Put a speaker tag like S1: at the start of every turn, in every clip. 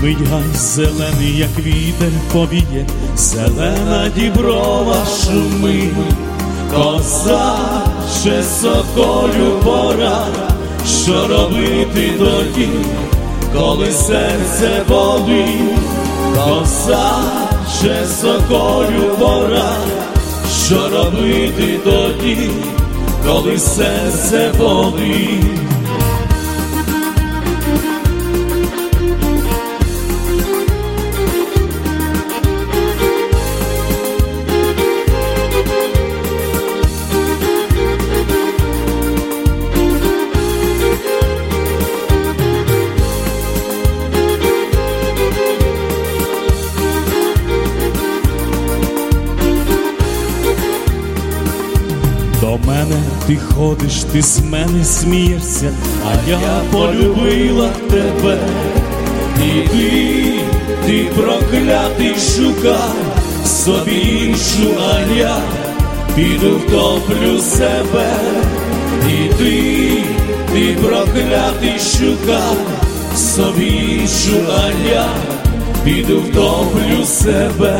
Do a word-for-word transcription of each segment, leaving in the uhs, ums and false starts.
S1: Шумить гай зелений, як вітер повіє, зелена діброва шумить. Козаче, соколю пора, що робити тоді, коли серце болить? Козаче, соколю пора, що робити тоді, коли серце болить? До мене ти ходиш, ти з мене смієшся, а я полюбила тебе. І ти, ти проклятий, шукай собі іншу, а я піду втоплю себе. І ти, ти проклятий, шукай собі іншу, а я піду втоплю себе.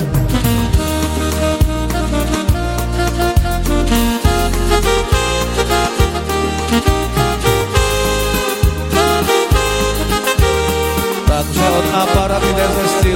S2: Вже одна пара піде за стіл.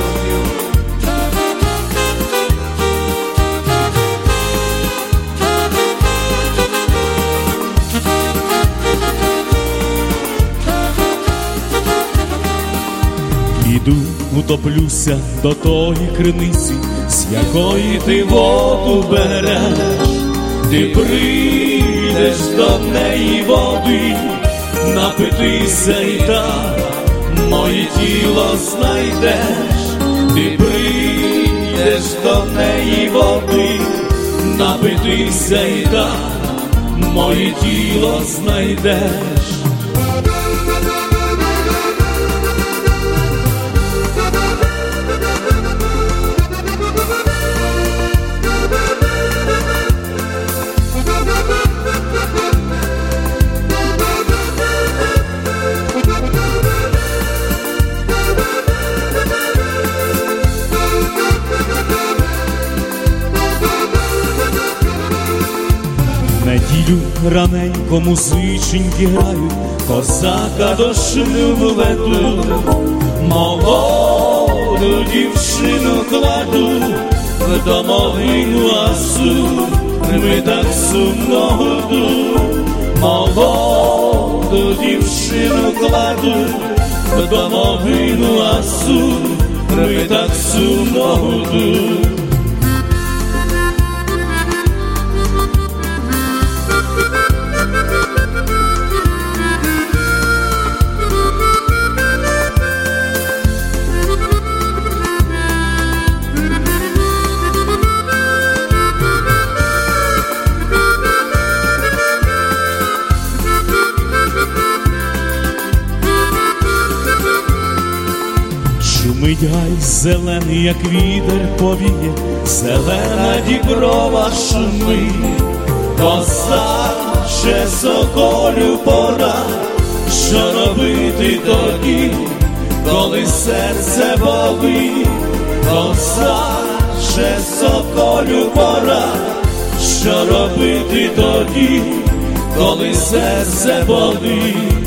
S1: Іду, утоплюся до тої криниці, з якої ти воду береш. Ти прийдеш до неї води, напитися і так моє тіло знайдеш. Ти прийдеш до неї води, напитися і так моє тіло знайдеш. Неділю раненько музиченьки грають, козака до шлюбу ведуть. Молоду дівчину кладуть в домовину асу, ми так сумно гудуть. Молоду дівчину кладуть в домовину асу, ми так сумно гудуть. Шумить гай зелений, як вітер повіє, зелена діброва шумить. Козаче, соколю пора, що робити тоді, коли серце болить? Козаче, соколю пора, що робити тоді, коли серце болить?